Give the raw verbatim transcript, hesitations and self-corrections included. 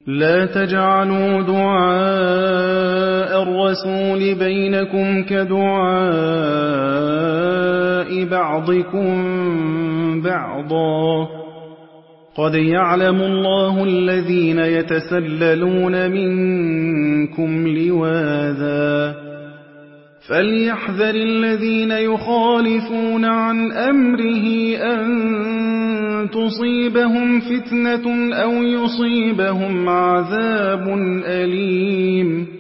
لا تجعلوا دعاء الرسول بينكم كدعاء بعضكم بعضا قد يعلم الله الذين يتسللون منكم لواذا فليحذر الذين يخالفون عن أمره أن تصيبهم فتنة أو يصيبهم عذاب أليم